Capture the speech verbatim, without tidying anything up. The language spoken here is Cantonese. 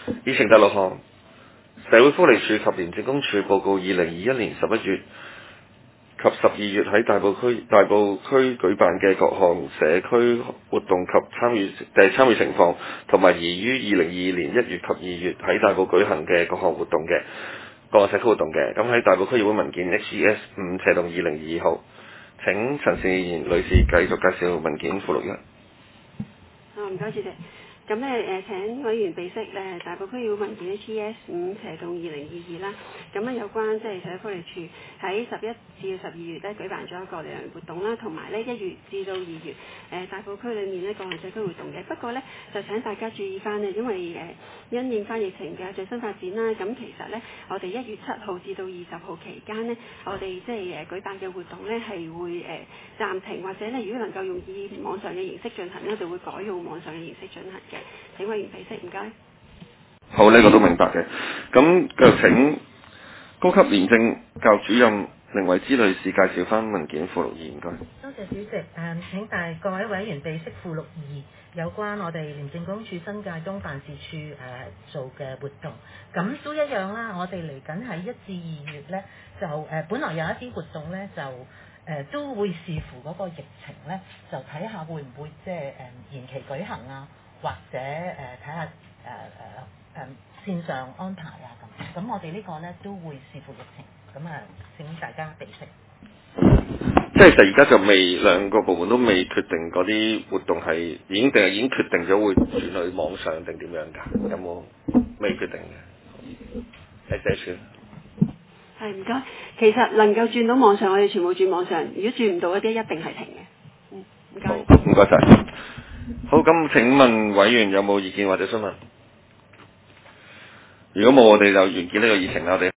議程第六項，社會福利署及廉政公署報告二零二一年十一月及十二月喺大埔區大埔區舉辦嘅各項社區活動及參與誒參與情況，同埋宜於二零二二年一月及二月喺大埔舉行嘅各項活動嘅各項社區活動嘅。咁喺大埔區議會文件 H E S 五斜洞二零二二號，請陳善賢女士繼續介紹文件附錄一。 啊，唔該，主席。咁咧誒，請委員備悉誒大埔區議會文件 H E S 五斜洞二零二二啦。咁咧有關即係社會福利署喺十一至十二月咧舉辦咗一個聯誼活動啦，同埋咧一月至到二月誒、呃、大埔區裏面咧各項社區活動嘅。不過咧就請大家注意翻咧，因為誒、呃、因應翻疫情嘅最新發展啦，咁其實咧我哋一月七號至到二十號期間呢，我哋即係誒舉辦嘅活動咧係會誒、呃、暫停，或者咧如果能夠用以網上嘅形式進行咧，就會改用網上嘅形式進行嘅。請委員備悉，唔該。 好，呢、這個都明白嘅。咁就請高級廉政教主任凌慧芝女士介紹翻文件附錄二，唔該。 多謝主席。誒、嗯、請大各位委員備悉附錄二有關我哋廉政公署新界東辦事處誒、呃、做嘅活動。咁都一樣啦，我哋嚟緊喺一至二月咧，就誒、呃、本來有一啲活動咧就誒、呃、都會視乎嗰個疫情咧，就睇下會唔會即係誒延期舉行啊。或者誒睇下誒誒誒線上安排啊咁，咁我哋呢個咧都會視乎疫情，咁啊請大家備悉。 即係其實而家就未兩個部門都未決定嗰啲活動係已經定係已經決定咗會轉去網上定點樣㗎？有冇未決定嘅？係社署。 係唔該。其實能夠轉到網上，我哋全部轉網上；如果轉唔到嗰啲，一定係停嘅。嗯，唔該。 好，唔該晒。好，咁請問委員有冇意見或者詢問？如果冇，我哋就完結呢個議程啦。我哋。